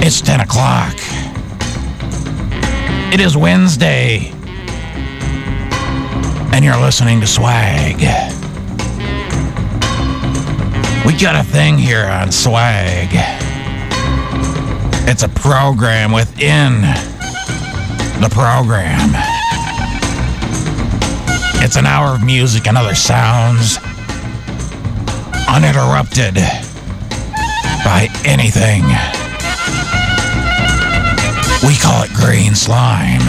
It's 10 o'clock. It is Wednesday. And you're listening to Swag. We got a thing here on Swag. It's a program within the program. It's an hour of music and other sounds, uninterrupted by anything. We call it Green Slime.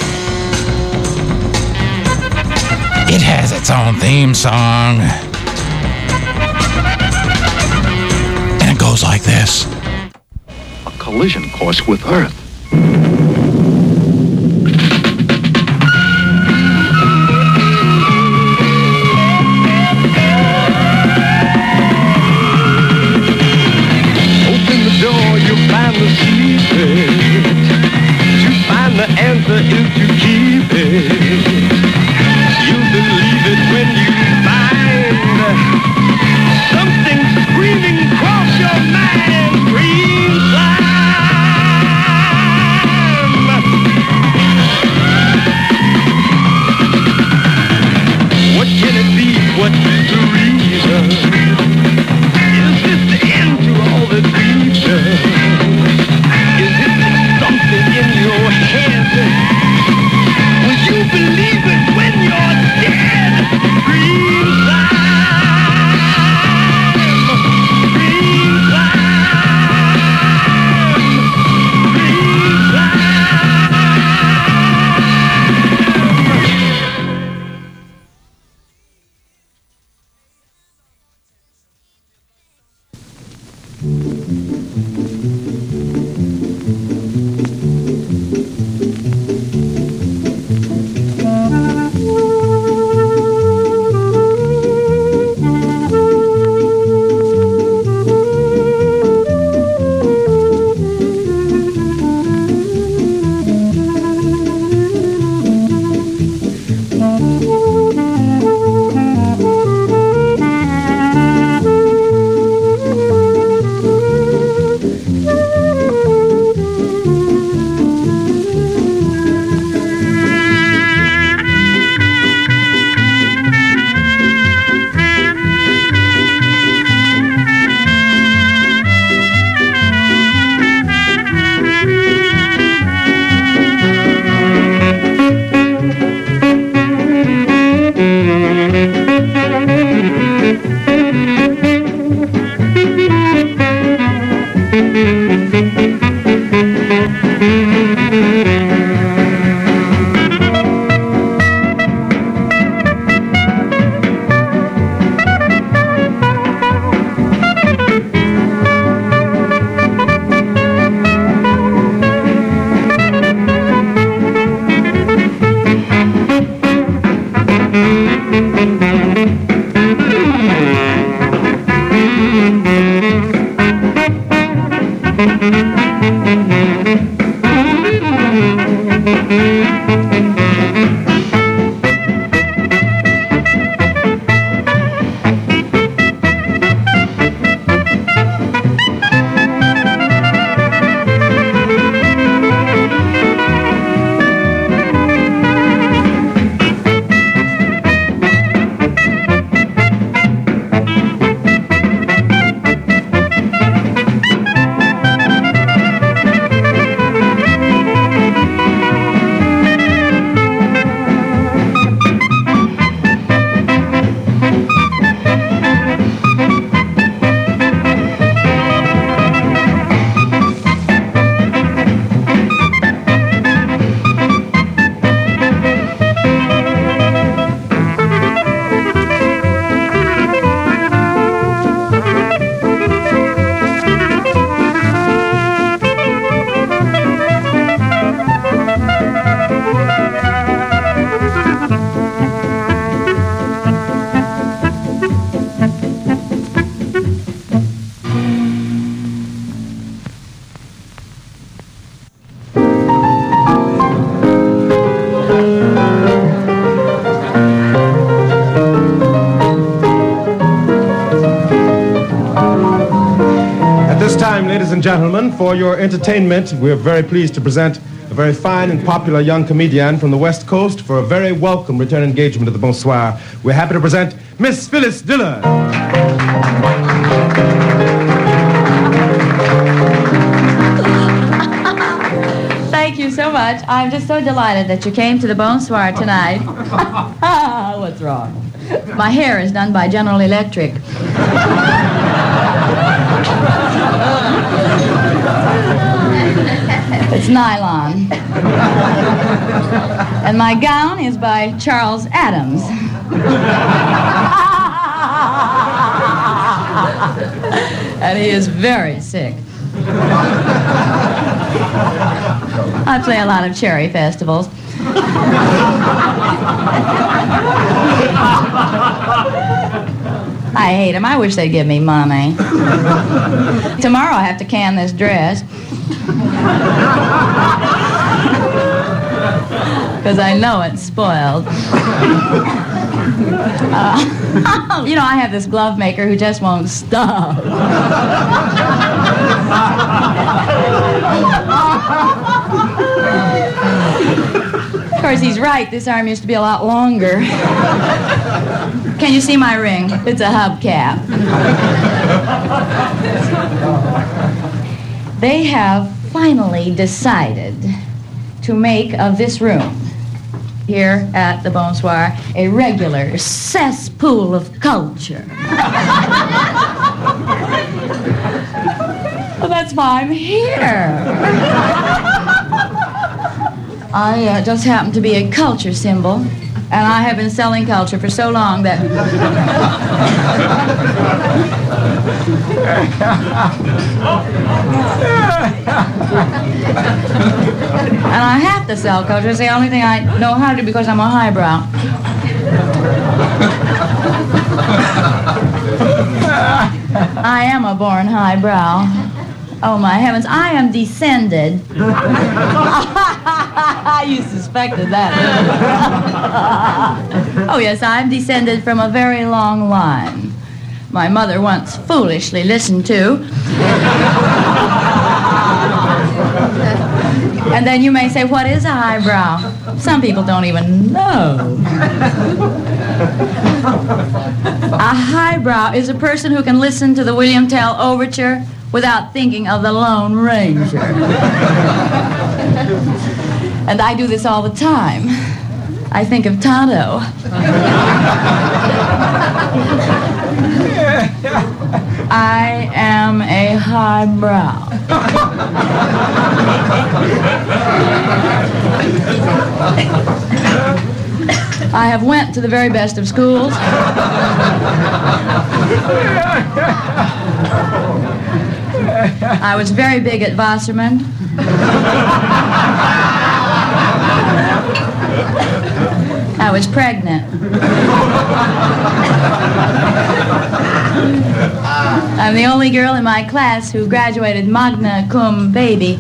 It has its own theme song. And it goes like this. A collision course with Earth. Open the door, you'll find the secret. To find the answer is to keep it. You'll believe it when you find something screaming across your mind. Green slime. What can it be? What is the reason? Is this the end to all the creatures? Is it something in your head? Will you believe it when you're dead? Green slime, green slime, green slime. this time, ladies and gentlemen, for your entertainment, we're very pleased to present a very fine and popular young comedian from the West Coast for a very welcome return engagement at the Bonsoir. We're happy to present Miss Phyllis Diller. Thank you so much. I'm just so delighted that you came to the Bonsoir tonight. What's wrong? My hair is done by General Electric. It's nylon. And my gown is by Charles Adams. And he is very sick. I play a lot of cherry festivals. I hate them. I wish they'd give me money. Tomorrow I have to can this dress. Because I know it's spoiled. You know, I have this glove maker who just won't stop. Of course, he's right. This arm used to be a lot longer. Can you see my ring? It's a hubcap. They have finally decided to make of this room here at the Bonsoir a regular cesspool of culture. Well, that's why I'm here. I just happen to be a culture symbol, and I have been selling culture for so long that... And I have to sell culture. It's the only thing I know how to do because I'm a highbrow. I am a born highbrow. Oh, my heavens, I am descended. You suspected that. Oh, yes, I'm descended from a very long line. My mother once foolishly listened to. And then you may say, what is a highbrow? Some people don't even know. A highbrow is a person who can listen to the William Tell Overture without thinking of the Lone Ranger. And I do this all the time. I think of Tonto. I am a highbrow. I have went to the very best of schools. I was very big at Wasserman. I was pregnant. I'm the only girl in my class who graduated magna cum baby.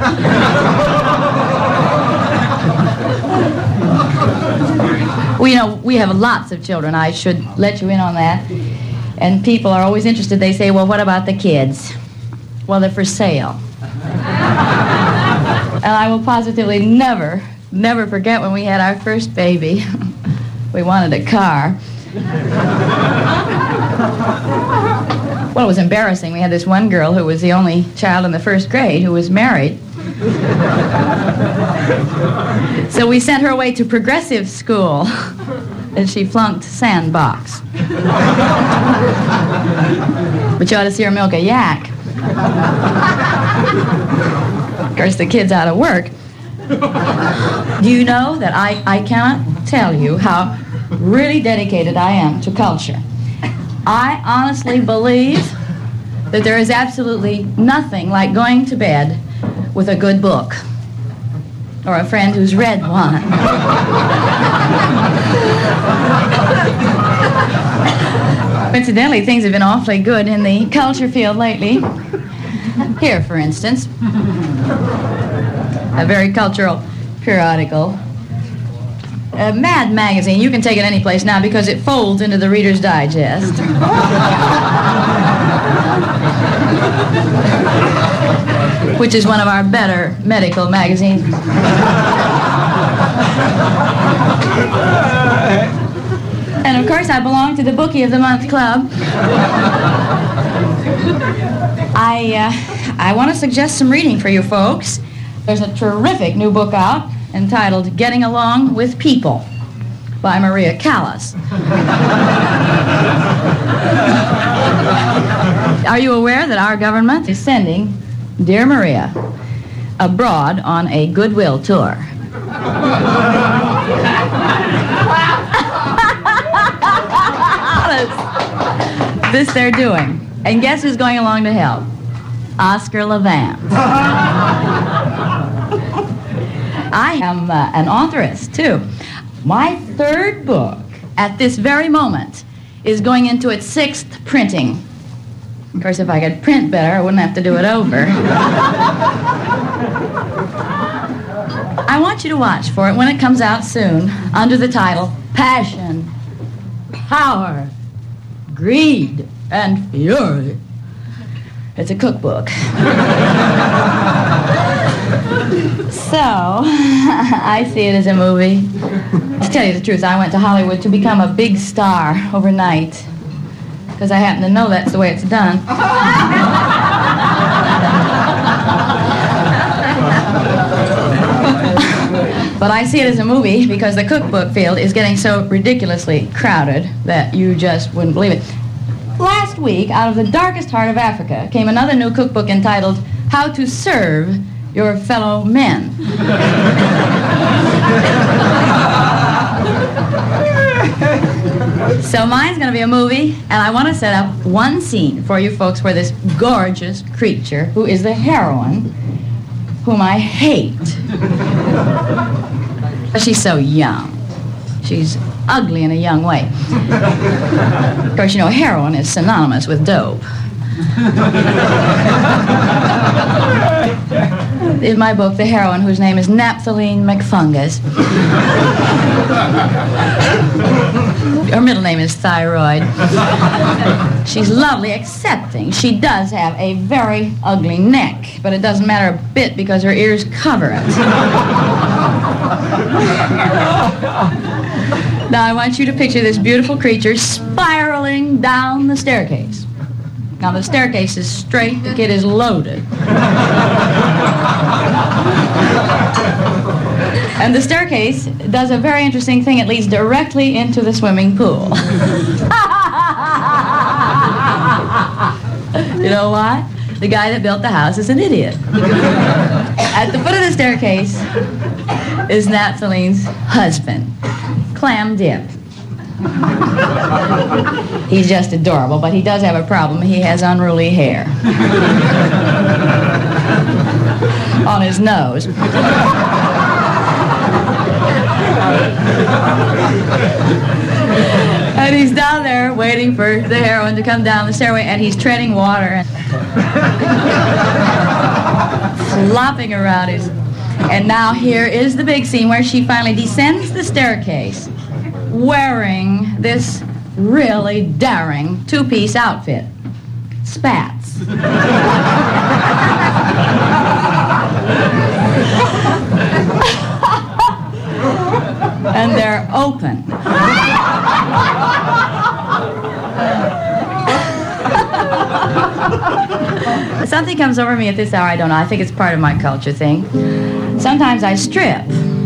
Well, you know, we have lots of children. I should let you in on that. And people are always interested. They say, well, what about the kids? Well, they're for sale. And I will positively never forget when we had our first baby. We wanted a car. Well, it was embarrassing. We had this one girl who was the only child in the first grade who was married. So we sent her away to progressive school, and she flunked Sandbox. But you ought to see her milk a yak. Of course, the kid's out of work. Do you know that I cannot tell you how really dedicated I am to culture? I honestly believe that there is absolutely nothing like going to bed with a good book or a friend who's read one. Incidentally, things have been awfully good in the culture field lately. Here, for instance, a very cultural periodical. Mad Magazine, you can take it any place now because it folds into the Reader's Digest. which is one of our better medical magazines. And of course, I belong to the Bookie of the Month Club. I want to suggest some reading for you folks. There's a terrific new book out entitled Getting Along with People by Maria Callas. Are you aware that our government is sending dear Maria abroad on a goodwill tour? This they're doing. And guess who's going along to help? Oscar Levant. I am an authoress, too. My third book, at this very moment, is going into its 6th printing. Of course, if I could print better, I wouldn't have to do it over. I want you to watch for it when it comes out soon, under the title, Passion, Power, Greed, and Fury. It's a cookbook. So, I see it as a movie. To tell you the truth, I went to Hollywood to become a big star overnight, because I happen to know that's the way it's done. But I see it as a movie because the cookbook field is getting so ridiculously crowded that you just wouldn't believe it. Last week, out of the darkest heart of Africa, came another new cookbook entitled How to Serve Your Fellow Men. So mine's going to be a movie, and I want to set up one scene for you folks where this gorgeous creature, who is the heroine, whom I hate. She's so young. She's ugly in a young way. Of course, you know, heroin is synonymous with dope. In my book, the heroine, whose name is Naphthaline McFungus. Her middle name is Thyroid. She's lovely, excepting she does have a very ugly neck, but it doesn't matter a bit because her ears cover it. Now, I want you to picture this beautiful creature spiraling down the staircase. Now, the staircase is straight, the kid is loaded. And the staircase does a very interesting thing. It leads directly into the swimming pool. You know why? The guy that built the house is an idiot. At the foot of the staircase is Naphtaline's husband, Clam Dip. He's just adorable, but he does have a problem. He has unruly hair on his nose. And he's down there waiting for the heroine to come down the stairway, and he's treading water and flopping around his... And now here is the big scene where she finally descends the staircase wearing this really daring two-piece outfit. Spats. And they're open. Something comes over me at this hour, I don't know. I think it's part of my culture thing. Sometimes I strip.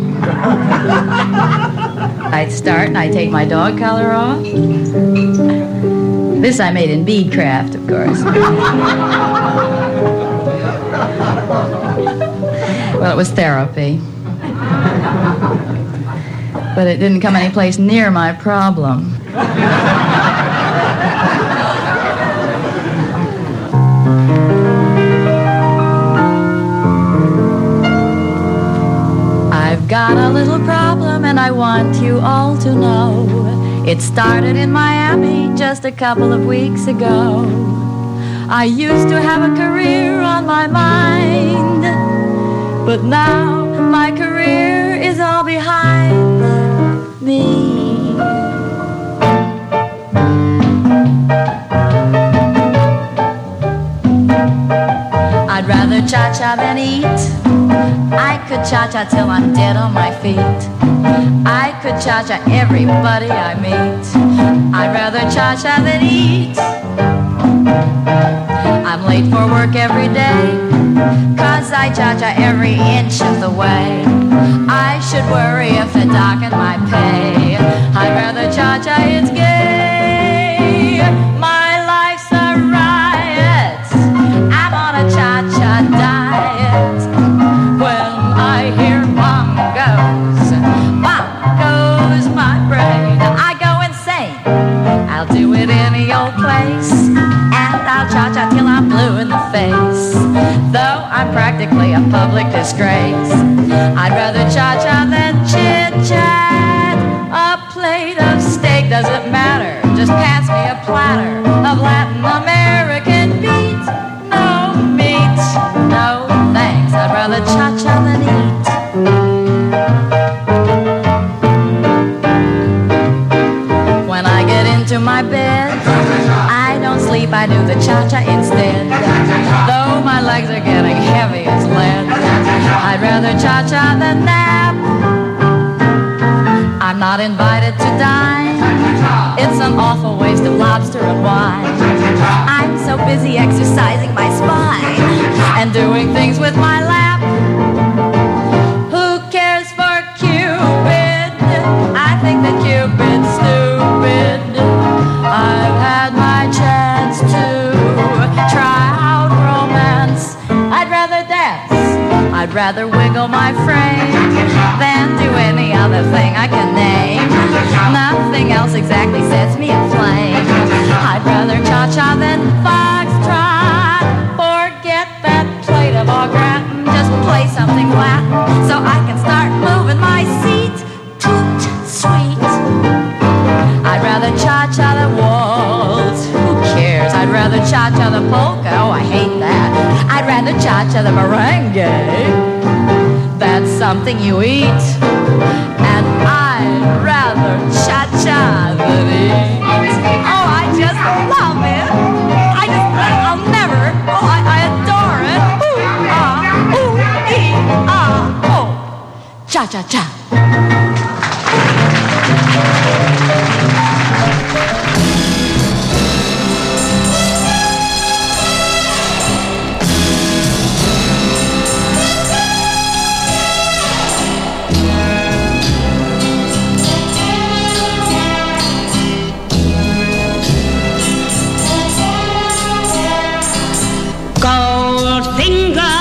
I start and I take my dog collar off. This I made in beadcraft, of course. Well, it was therapy. But it didn't come any place near my problem. I've got a little problem and I want you all to know. It started in Miami just a couple of weeks ago. I used to have a career on my mind, but now my career is all behind me. I'd rather cha-cha than eat. I could cha-cha till I'm dead on my feet. I could cha-cha everybody I meet. I'd rather cha-cha than eat. I'm late for work every day, 'cause I cha-cha every inch of the way. I should worry if they dock in my pay. I'd rather cha-cha, it's gay. My life's a riot. I'm on a cha-cha diet. When I hear bongos my brain. I go insane. I'll do it any old place, and I'll cha-cha till I'm blue in the face. Though I'm practically a public disgrace, I'd rather cha-cha than chit-chat. A plate of steak doesn't matter. Just pass me a platter of Latin American meat. No meat, no thanks. I'd rather cha-cha than eat. When I get into my bed, I don't sleep, I do the cha-cha instead. Though my legs are getting heavy as lead, I'd rather cha-cha than nap. I'm not invited to dine. It's an awful waste of lobster and wine. I'm so busy exercising my spine and doing things with my lap. Who cares for Cupid? I think that Cupid's stupid. I've had my chance to try out romance. I'd rather dance. I'd rather wiggle my frame than do any other thing I can name. Nothing else exactly sets me aflame. I'd rather cha-cha than foxtrot. Forget that plate of au gratin. Just play something Latin so I can start moving my seat. Toot sweet. I'd rather cha-cha the waltz. Who cares? I'd rather cha-cha the polka. Oh, I hate that. I'd rather cha-cha the merengue. That's something you eat. And I'd rather cha-cha than eat. Oh, I just love it. I'll never. Oh, I adore it. Ooh, ah, ooh, ee, ah, oh. Cha-cha-cha. Goldfinger,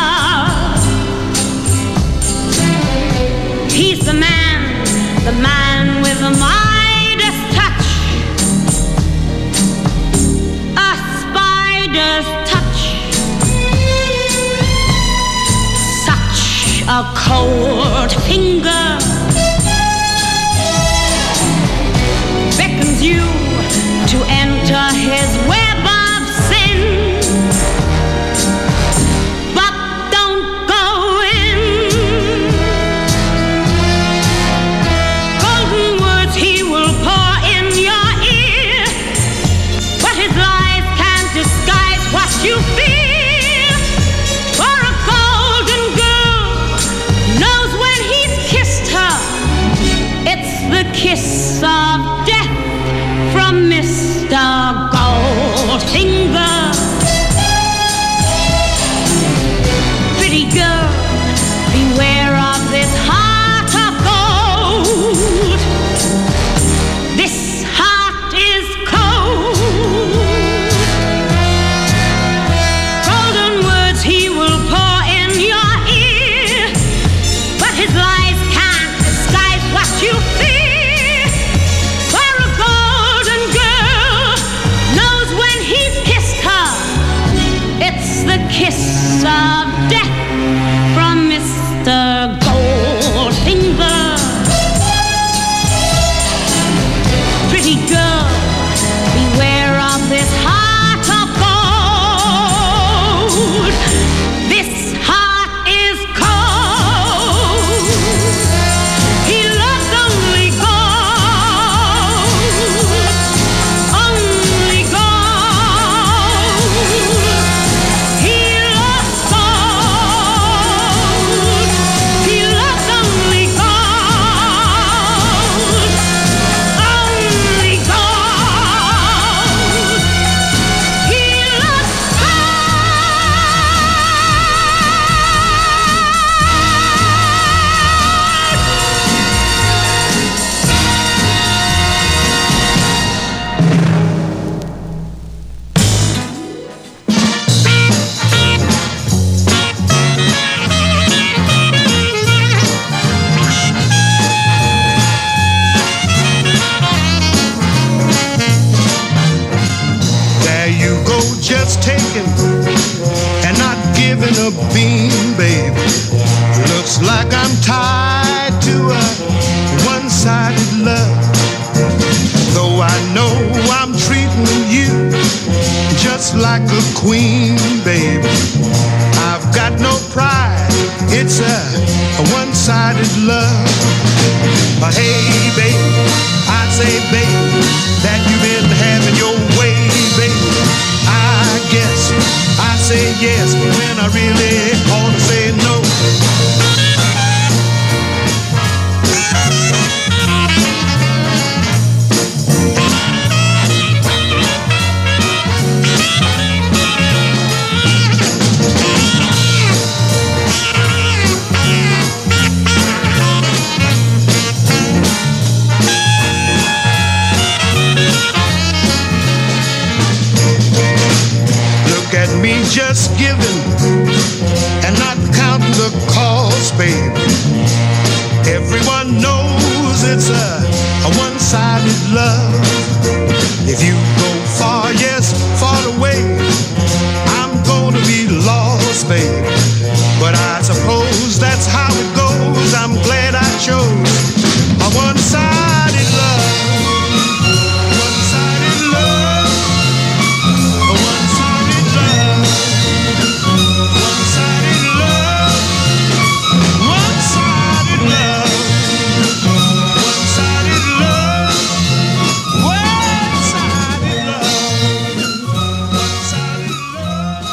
he's the man with the Midas touch, a spider's touch, such a cold finger beckons you to enter his web of sin. But don't go in. Golden words he will pour in your ear, but his lies can't disguise what you feel. For a golden girl knows when he's kissed beam, baby. Looks like I'm tied to a one-sided love. Though I know I'm treating you just like a queen, baby, I've got no pride. It's a one-sided love. Hey, baby, I say, baby, that you've been having your way, baby. I guess I say yes when I really ought to say no. Me just giving and not counting the cost, baby. Everyone knows it's a one-sided love. If you go far, yes, far away, I'm gonna be lost, baby. But I suppose that's how it goes. I'm glad I chose a one-sided love. One-sided love. A one-sided love. One-sided love. One-sided love. One-sided love. One-sided love. One-sided love.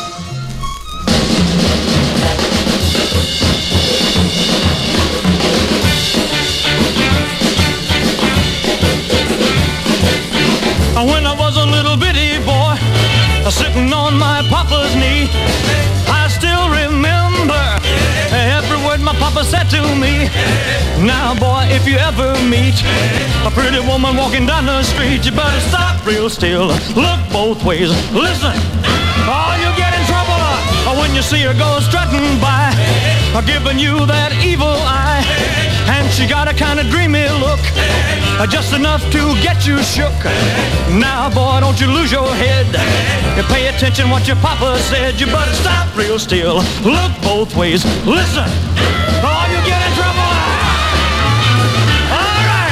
When I was a little bitty boy, sitting on my papa's knee, I still remember every word my papa said to me. Now, boy, if you ever meet a pretty woman walking down the street, you better stop real still, look both ways, listen, or you'll get in trouble when you see her go strutting by, giving you that evil eye. And she got a kind of dreamy look, just enough to get you shook. Now, boy, don't you lose your head. You pay attention what your papa said. You better stop real still, look both ways, listen, or you get in trouble. All right.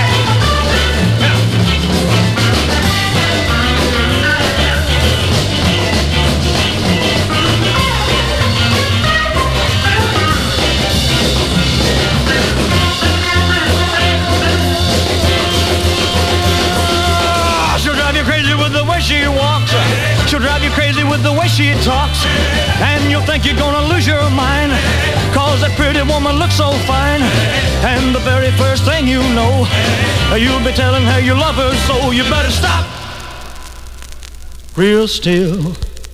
She walks, she'll drive you crazy with the way she talks, and you'll think you're gonna lose your mind, cause that pretty woman looks so fine. And the very first thing you know, you'll be telling her you love her, so you better stop real still.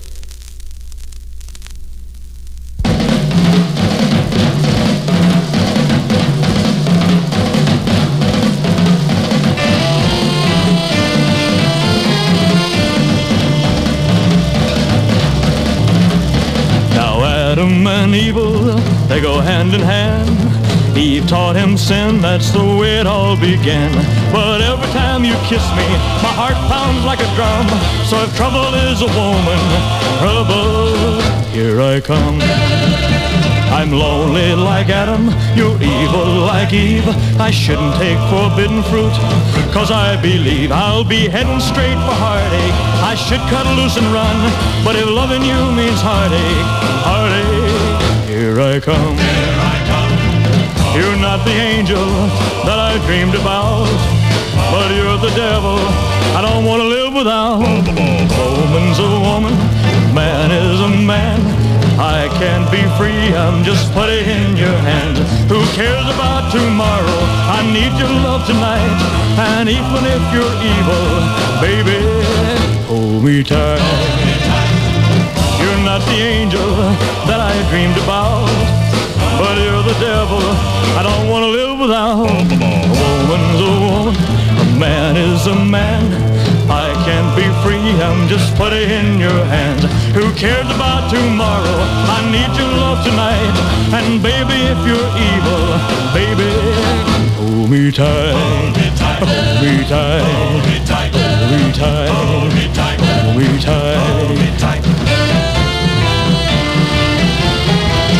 Adam and evil, they go hand in hand. Eve taught him sin, that's the way it all began. But every time you kiss me, my heart pounds like a drum. So if trouble is a woman, trouble, here I come. I'm lonely like Adam, you're evil like Eve. I shouldn't take forbidden fruit, cause I believe I'll be heading straight for heartache. I should cut loose and run, but if loving you means heartache, heartache, here I come. You're not the angel that I dreamed about, but you're the devil I don't want to live without. A woman's a woman, man is a man. I can't be free, I'm just putting in your hands. Who cares about tomorrow? I need your love tonight. And even if you're evil, baby, hold me tight. You're not the angel that I dreamed about, but you're the devil I don't want to live without. A woman's a woman, a man is a man. I can't be free, I'm just putting in your hands. Who cares about tomorrow? I need your love tonight. And baby, if you're evil, baby, hold me tight. Hold me tight. Hold me tight. Hold me tight. Hold me tight. Hold me tight.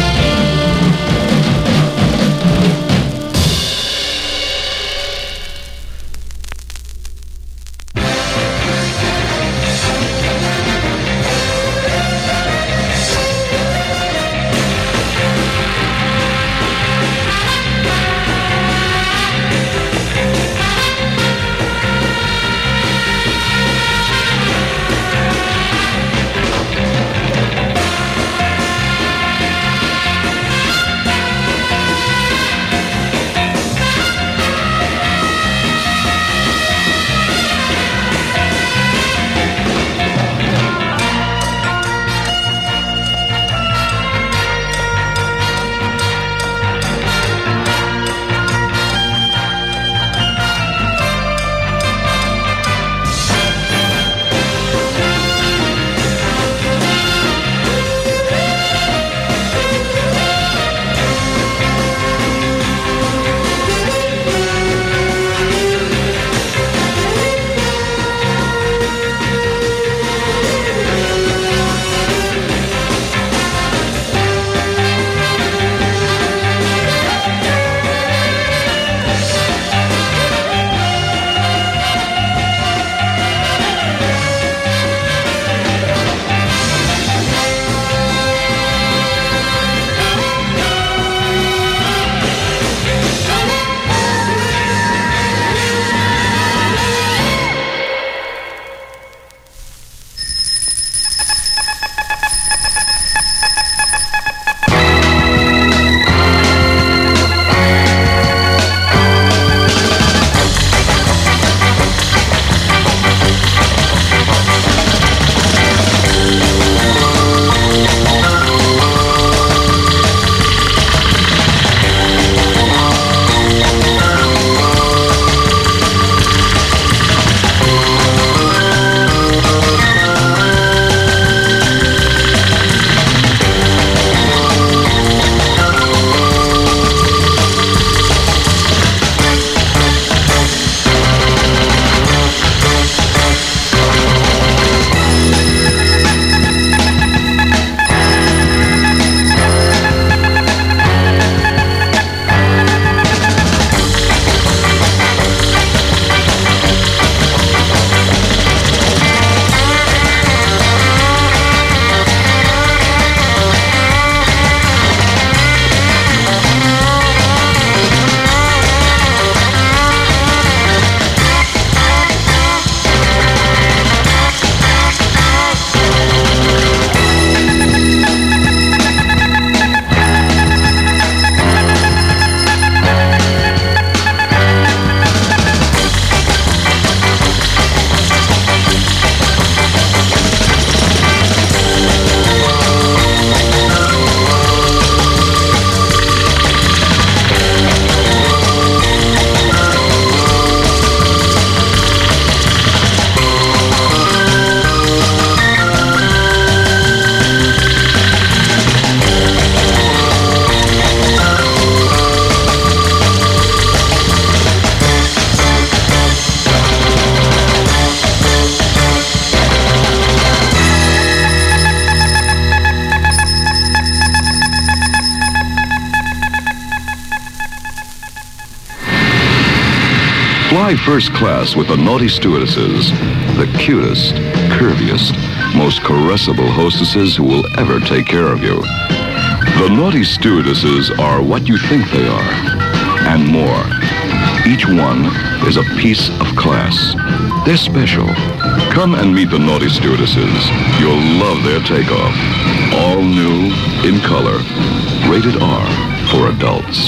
Fly first class with the Naughty Stewardesses, the cutest, curviest, most caressable hostesses who will ever take care of you. The Naughty Stewardesses are what you think they are, and more. Each one is a piece of class. They're special. Come and meet the Naughty Stewardesses. You'll love their takeoff. All new, in color, rated R for adults.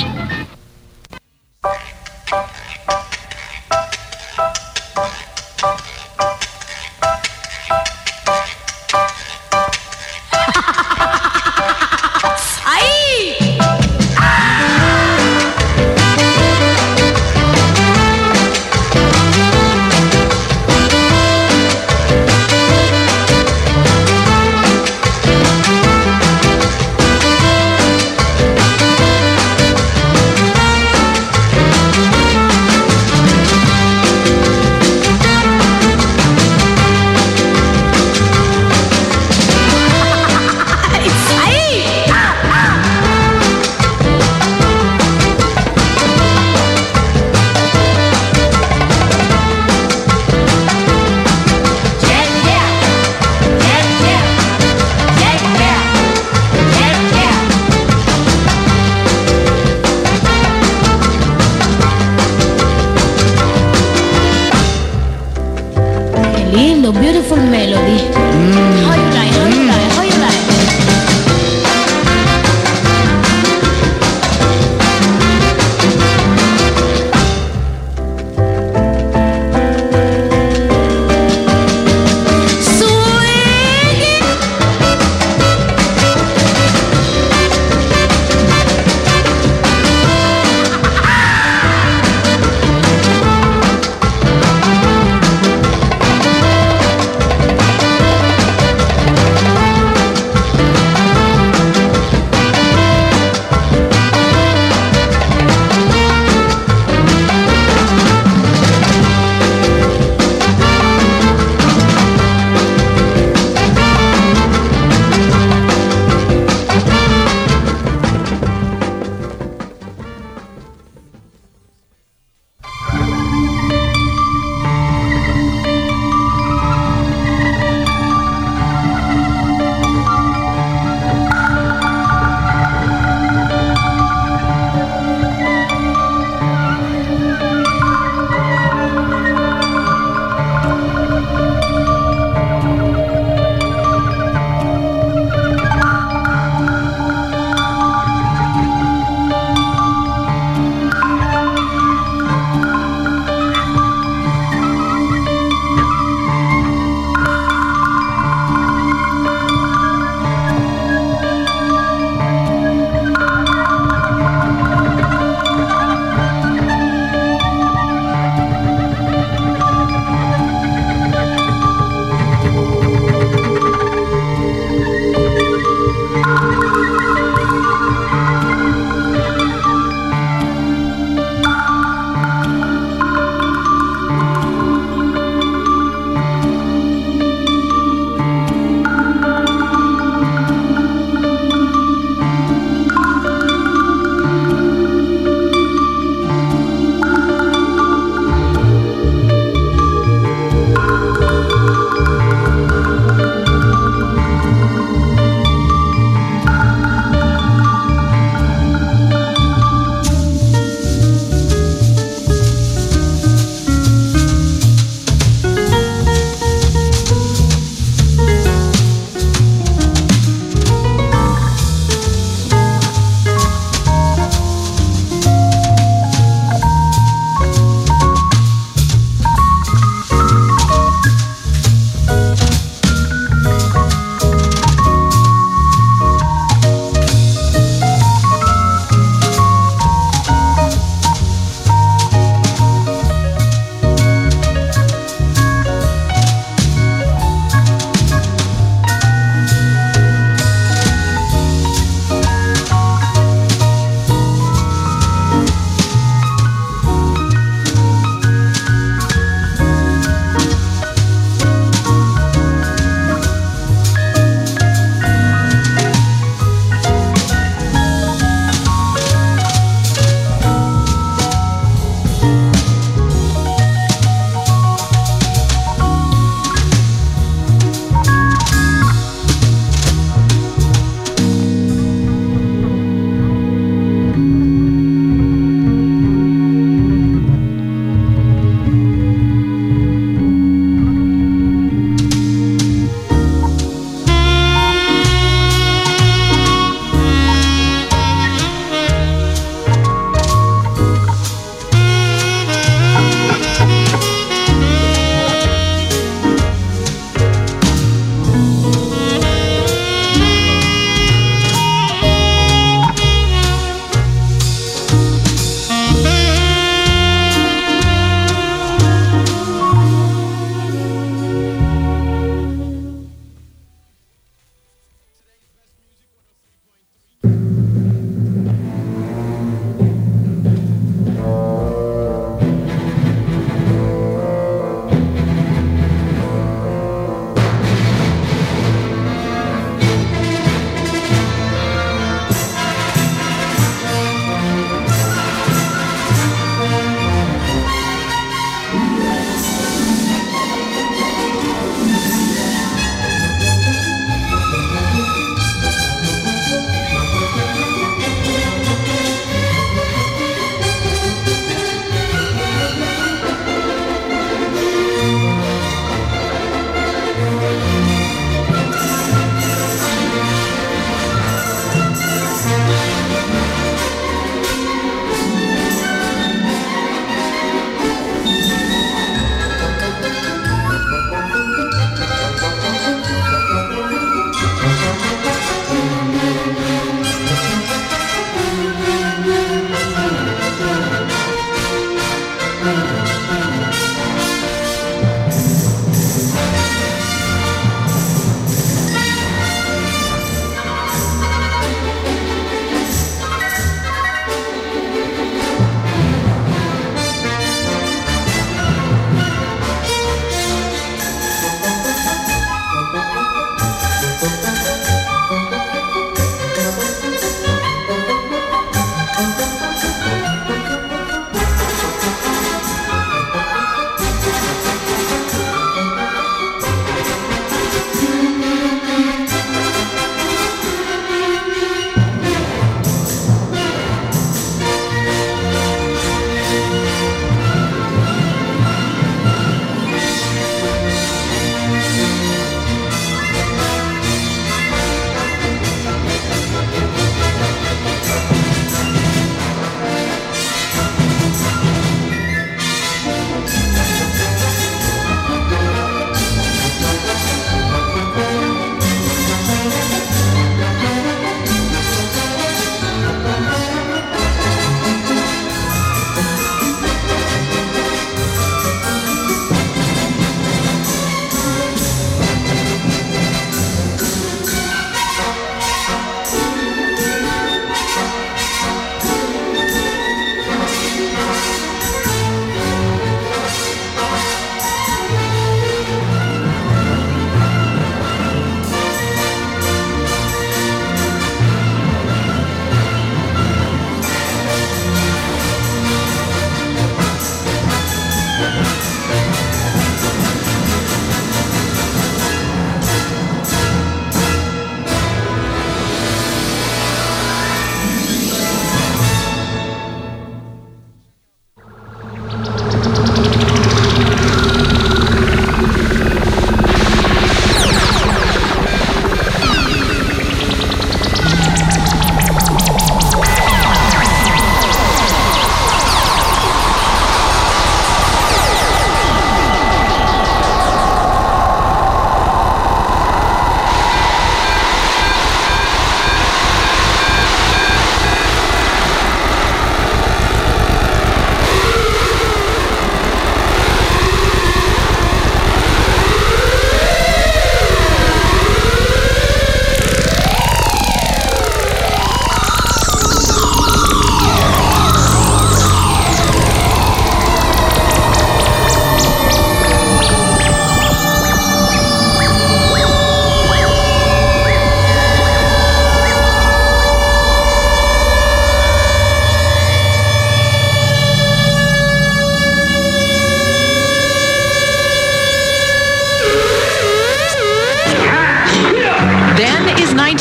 Lindo, beautiful melody. How you like? How you like? How you like?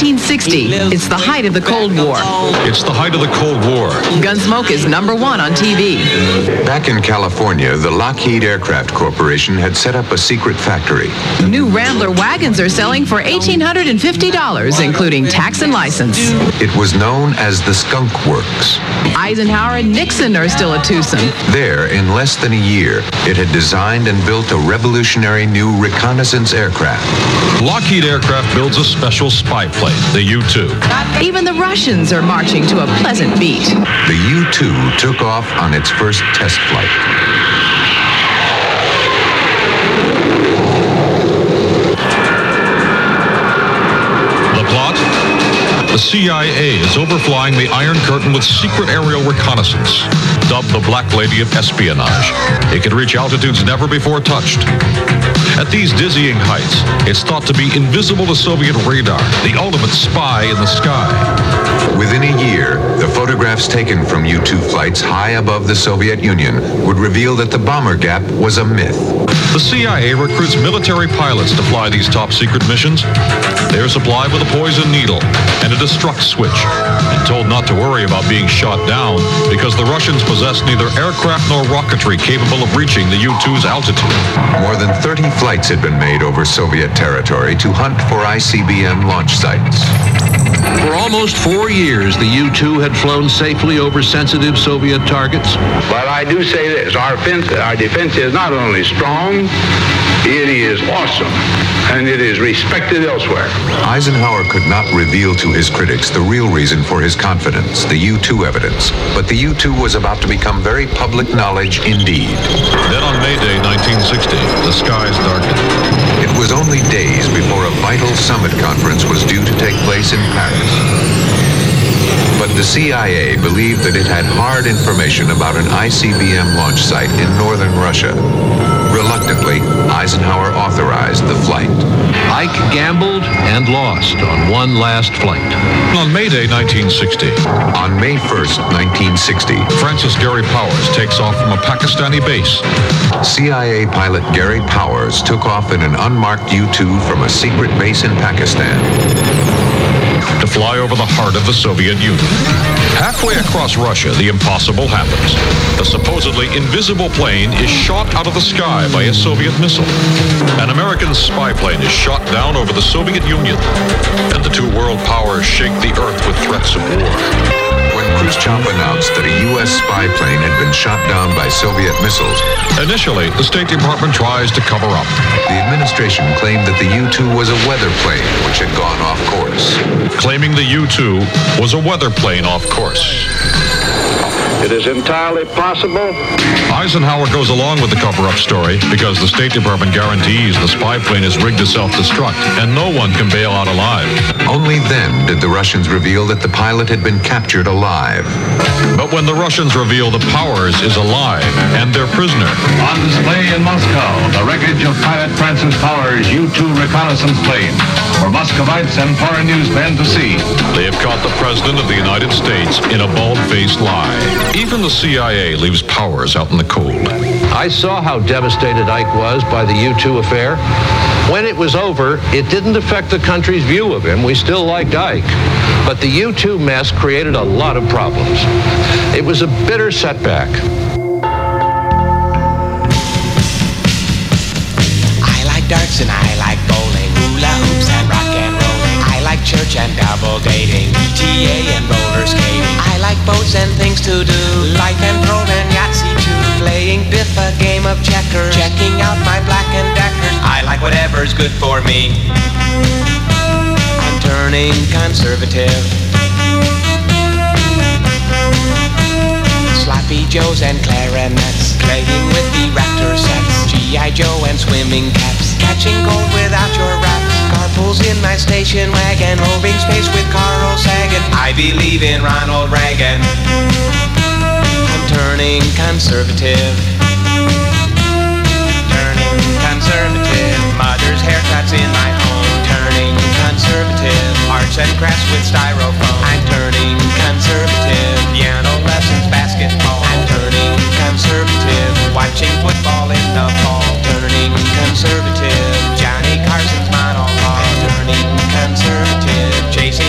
1960. It's the height of the Cold War. It's the height of the Cold War. Gunsmoke is #1 on TV. Back in California, the Lockheed Aircraft Corporation had set up a secret factory. New Rambler wagons are selling for $1,850, including tax and license. It was known as the Skunk Works. Eisenhower and Nixon are still at Tucson. There, in less than a year, it had designed and built a revolutionary new reconnaissance aircraft. Lockheed Aircraft builds a special spy plane, the U-2. Even the Russians are marching to a pleasant beat. The U-2 took off on its first test flight. The plot? The CIA is overflying the Iron Curtain with secret aerial reconnaissance, dubbed the Black Lady of Espionage. It can reach altitudes never before touched. At these dizzying heights, it's thought to be invisible to Soviet radar, the ultimate spy in the sky. Within a year, the photographs taken from U-2 flights high above the Soviet Union would reveal that the bomber gap was a myth. The CIA recruits military pilots to fly these top-secret missions. They are supplied with a poison needle and a destruct switch, and told not to worry about being shot down because the Russians possess neither aircraft nor rocketry capable of reaching the U-2's altitude. More than 30 flights had been made over Soviet territory to hunt for ICBM launch sites. For almost 4 years, the U-2 had flown safely over sensitive Soviet targets. But I do say this, our defense is not only strong, it is awesome, and it is respected elsewhere. Eisenhower could not reveal to his critics the real reason for his confidence, the U-2 evidence. But the U-2 was about to become very public knowledge indeed. Then on May Day 1960, the skies darkened. It was only days before a vital summit conference was due to take place in Paris. But the CIA believed that it had hard information about an ICBM launch site in northern Russia. Reluctantly, Eisenhower authorized the flight. Ike gambled and lost on one last flight. On May Day 1960. On May 1st, 1960. Francis Gary Powers takes off from a Pakistani base. CIA pilot Gary Powers took off in an unmarked U-2 from a secret base in Pakistan to fly over the heart of the Soviet Union. Halfway across Russia, the impossible happens. The supposedly invisible plane is shot out of the sky by a Soviet missile. An American spy plane is shot down over the Soviet Union, and the two world powers shake the earth with threats of war. When Khrushchev announced that a U.S. spy plane had been shot down by Soviet missiles, initially, the State Department tries to cover up. The administration claimed that the U-2 was a weather plane which had gone off course. Claiming the U-2 was a weather plane off course. It is entirely possible. Eisenhower goes along with the cover-up story because the State Department guarantees the spy plane is rigged to self-destruct and no one can bail out alive. Only then did the Russians reveal that the pilot had been captured alive. But when the Russians reveal the Powers is alive and their prisoner. On display in Moscow, the wreckage of pilot Francis Powers' U-2 reconnaissance plane for Muscovites and foreign newsmen to see. They have caught the President of the United States in a bald-faced lie. Even the CIA leaves Powers out in the cold. I saw how devastated Ike was by the U-2 affair. When it was over, it didn't affect the country's view of him. We still liked Ike. But the U-2 mess created a lot of problems. It was a bitter setback. I like darts and I like bowling, hula hoops and rock and roll. I like church and double dating, ETA and roller skating. I like boats and things to do, life and roll and Yahtzee too. Playing Biff, a game of checkers, checking out my Black and Deckers. I like whatever's good for me. I'm turning conservative. Sloppy Joes and clarinets, playing with the Raptor sets. G.I. Joe and swimming caps, catching gold without your raps. Carpools in my station wagon, roving space with Carl Sagan. I believe in Ronald Reagan. I'm turning conservative. Turning conservative. Mother's haircuts in my home. Turning conservative. Arts and crafts with styrofoam. I'm turning conservative. Piano lessons, basketball. I'm turning conservative. Watching football in the fall. Turning conservative. Johnny Carson's monologue. I'm turning conservative. Chasing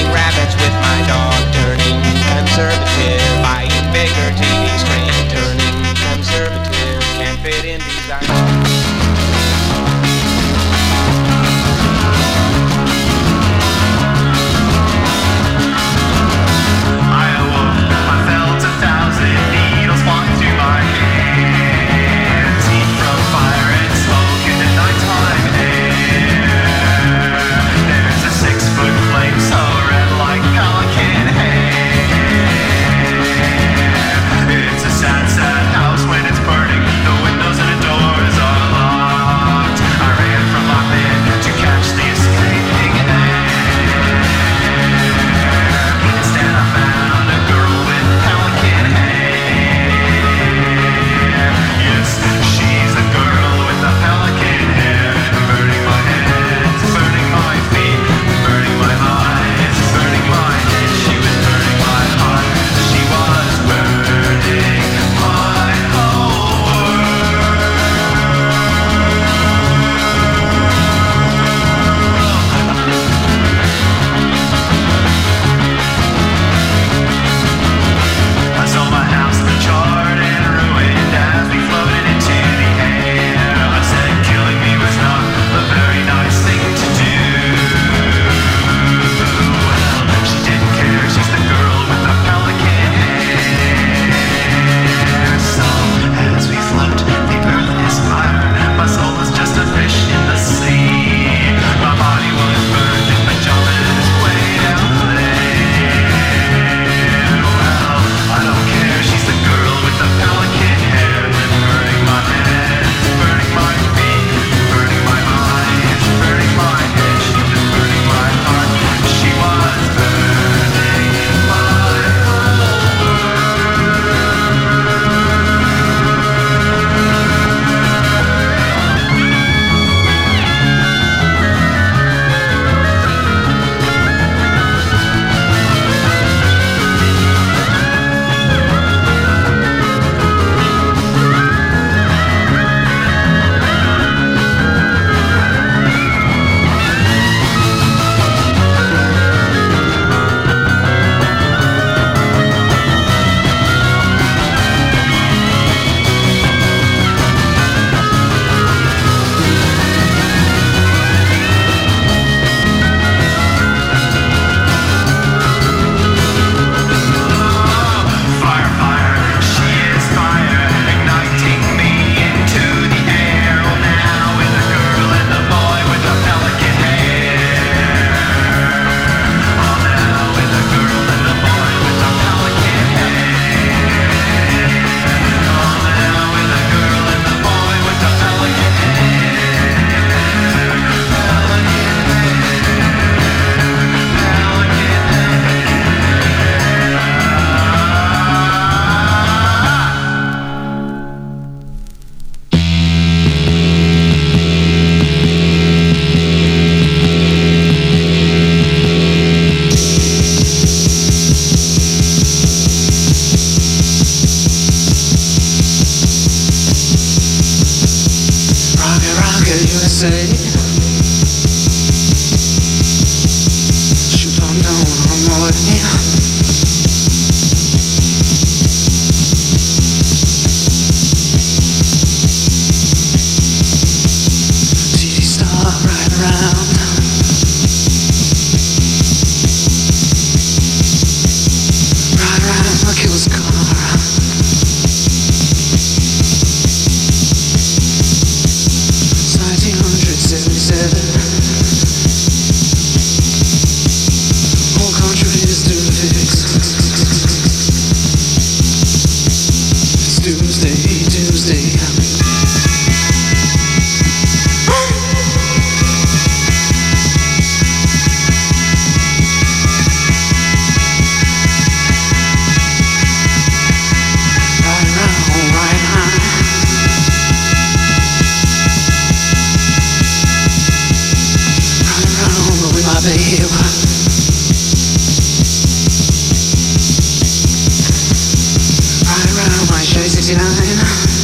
kind.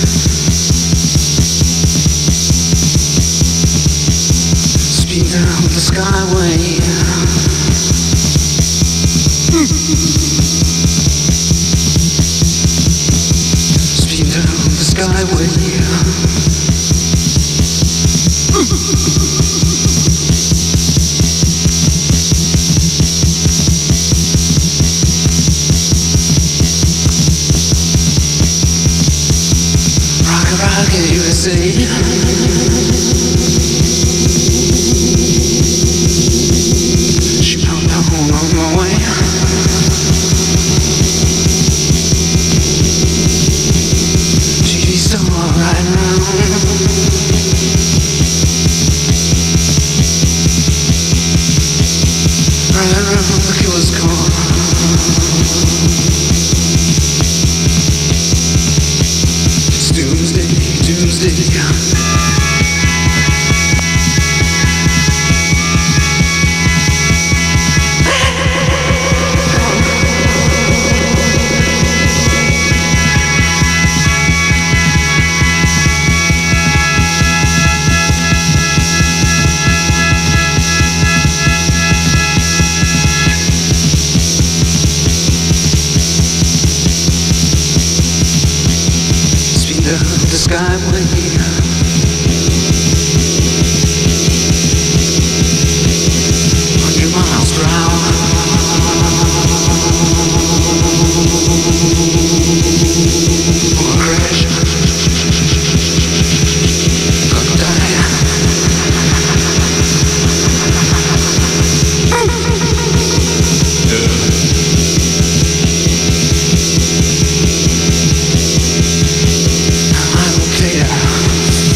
Speed down the skyway. Speed down the skyway. Rocket USA. She found out on my way. TV star riding around. Riding around the killer's car. Tuesday. Speed up the skyway. 100 miles per hour. Or crash. Gonna die. I don't care.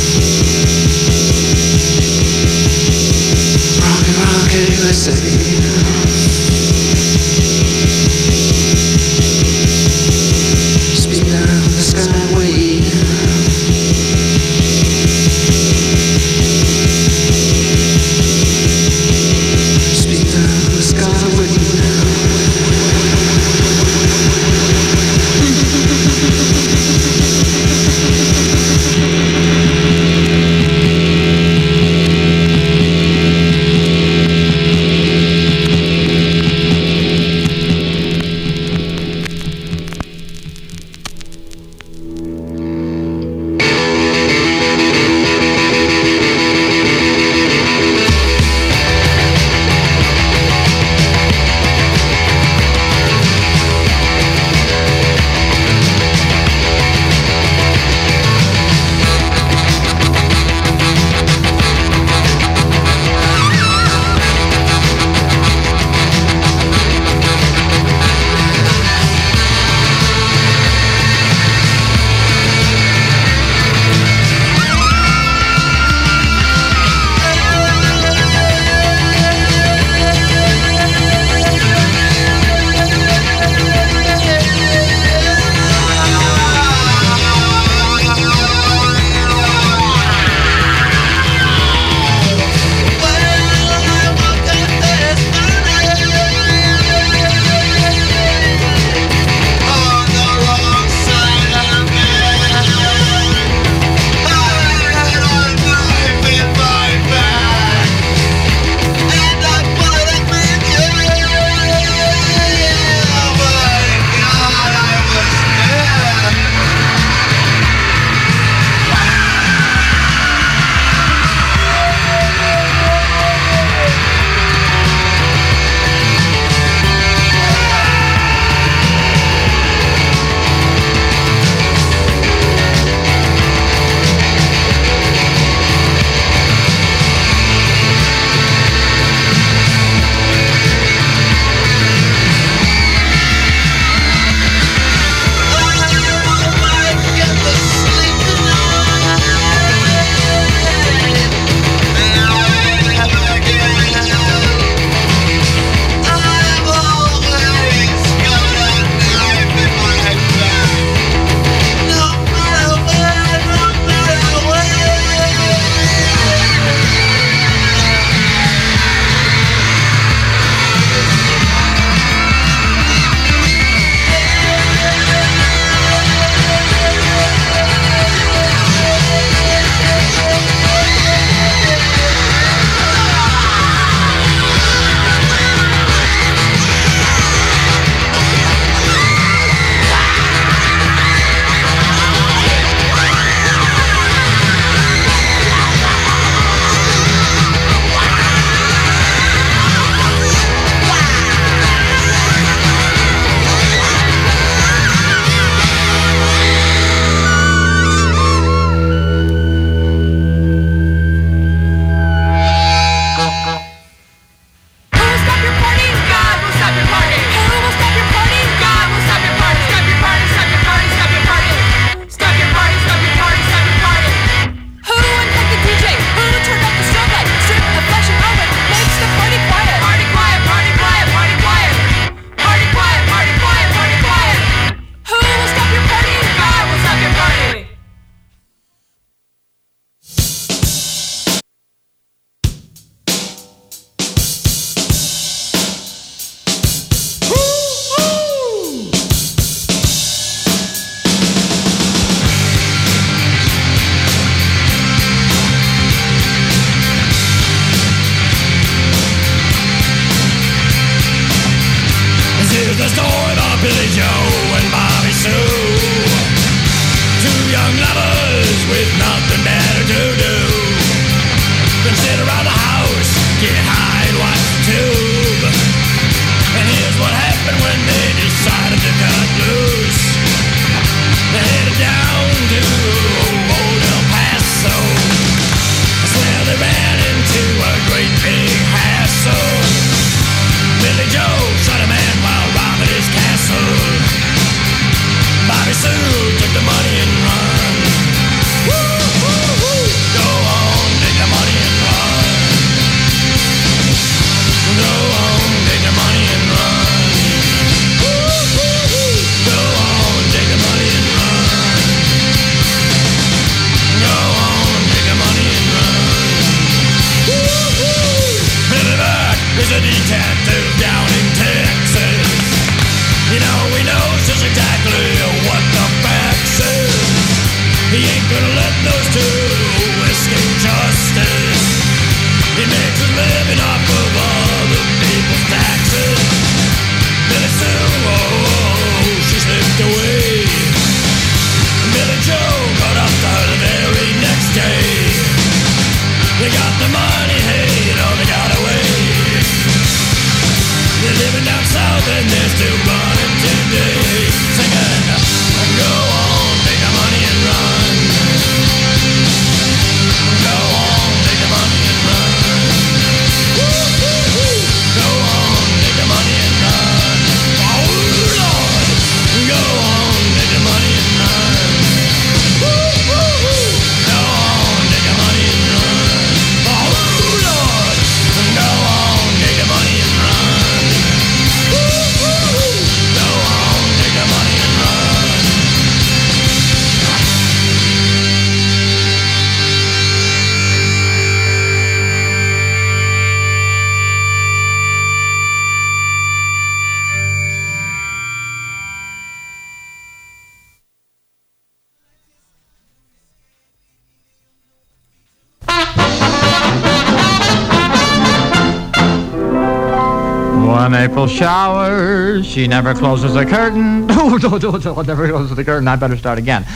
April showers, she never closes the curtain. Oh, never closes the curtain. I better start again.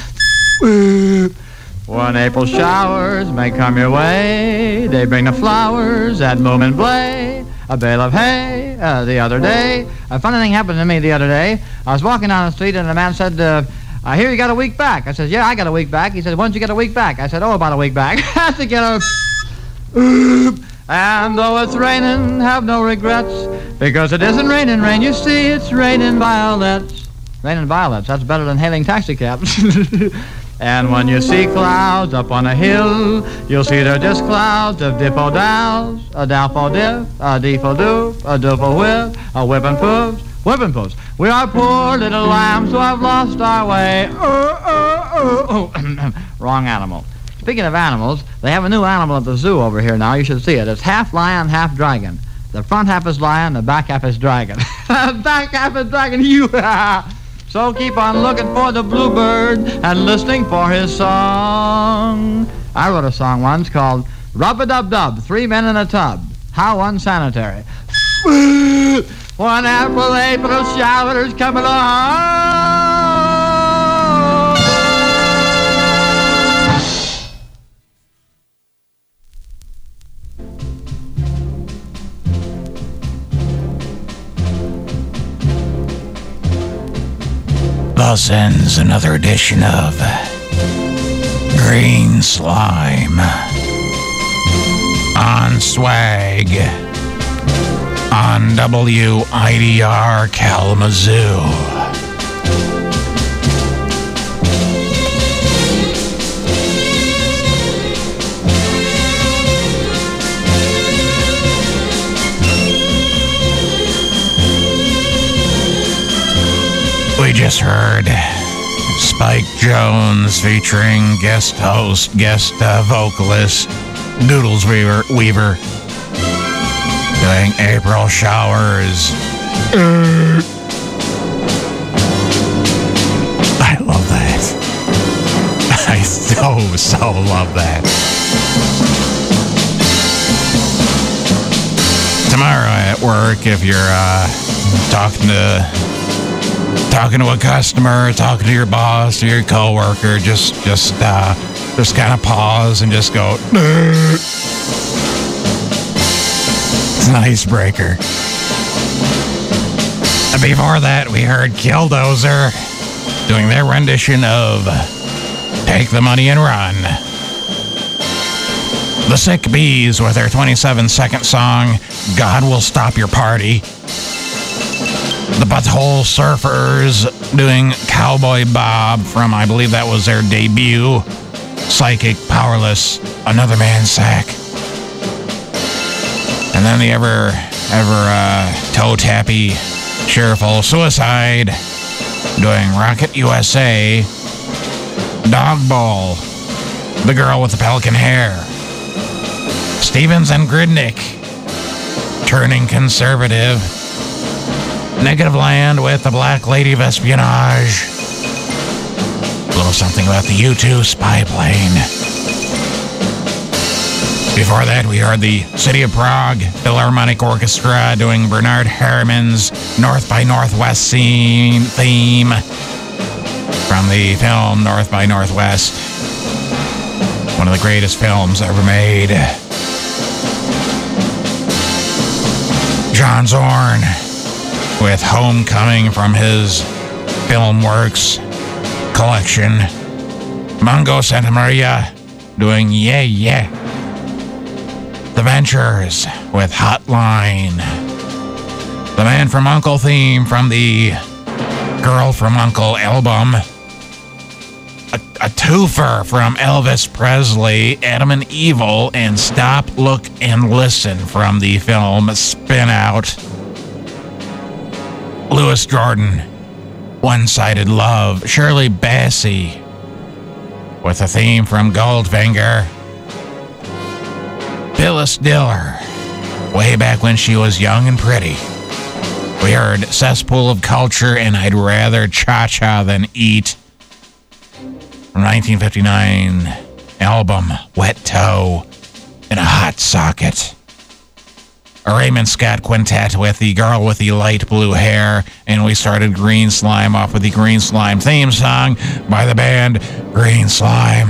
When April showers may come your way, they bring the flowers at Moom and Blay. A bale of hay the other day. A funny thing happened to me the other day. I was walking down the street and a man said, I hear you got a week back. I said, yeah, I got a week back. He said, when did you get a week back? I said, oh, about a week back. Had to get a... And though it's raining, have no regrets, because it isn't raining rain. You see, it's raining violets. Raining violets, that's better than hailing taxi cabs. And when you see clouds up on a hill, you'll see they're just clouds of dip-o-dows, a dow-fo-dip, a dee-fo-doop, a doof-o-whip, a whip-and-poofs, whip-and-poofs. We are poor little lambs who have lost our way. Wrong animal. Speaking of animals, they have a new animal at the zoo over here now. You should see it. It's half lion, half dragon. The front half is lion, the back half is dragon. Back half is dragon, you. So keep on looking for the bluebird and listening for his song. I wrote a song once called Rub-a-dub-dub, 3 Men in a Tub. How unsanitary. One April showers come along. Thus ends another edition of Green Slime on Swag on WIDR Kalamazoo. We just heard Spike Jones featuring guest host, guest vocalist Doodles Weaver doing April Showers. I love that. I so love that. Tomorrow at work, if you're talking to a customer, talking to your boss or your coworker, just kind of pause and just go. It's an icebreaker. And before that, we heard Killdozer doing their rendition of "Take the Money and Run." The Sick Bees with their 27-second song "God Will Stop Your Party." The Butthole Surfers doing Cowboy Bob from, I believe that was their debut, Psychic Powerless, Another Man's Sack. And then the ever toe-tappy, cheerful Suicide doing Rocket USA, Dog Bowl, The Girl with the Pelican Hair. Stevens and Gridnick turning conservative. Negative Land with the Black Lady of Espionage. A little something about the U2 spy plane. Before that, we heard the City of Prague Philharmonic Orchestra doing Bernard Herrmann's North by Northwest theme from the film North by Northwest. One of the greatest films ever made. John Zorn with Homecoming from his Filmworks collection. Mongo Santa Maria doing Yeah Yeah. The Ventures with Hotline. The Man from Uncle theme from the Girl from Uncle album. A twofer from Elvis Presley, Adam and Evil, and Stop, Look, and Listen from the film Spin Out. Louis Jordan, One-Sided Love. Shirley Bassey with a theme from Goldfinger. Phyllis Diller, way back when she was young and pretty. We heard Cesspool of Culture and I'd Rather Cha-Cha Than Eat from 1959 album Wet Toe in a Hot Socket. Raymond Scott Quintet with The Girl with the Light Blue Hair, and we started Green Slime off with the Green Slime theme song by the band Green Slime.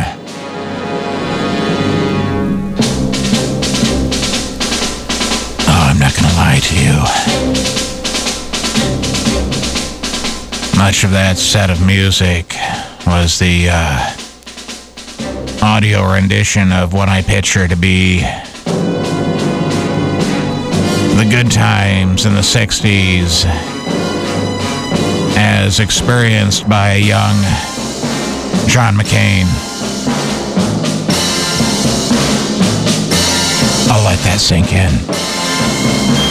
Oh, I'm not gonna lie to you. Much of that set of music was the audio rendition of what I picture to be the good times in the 60s as experienced by a young John McCain. I'll let that sink in.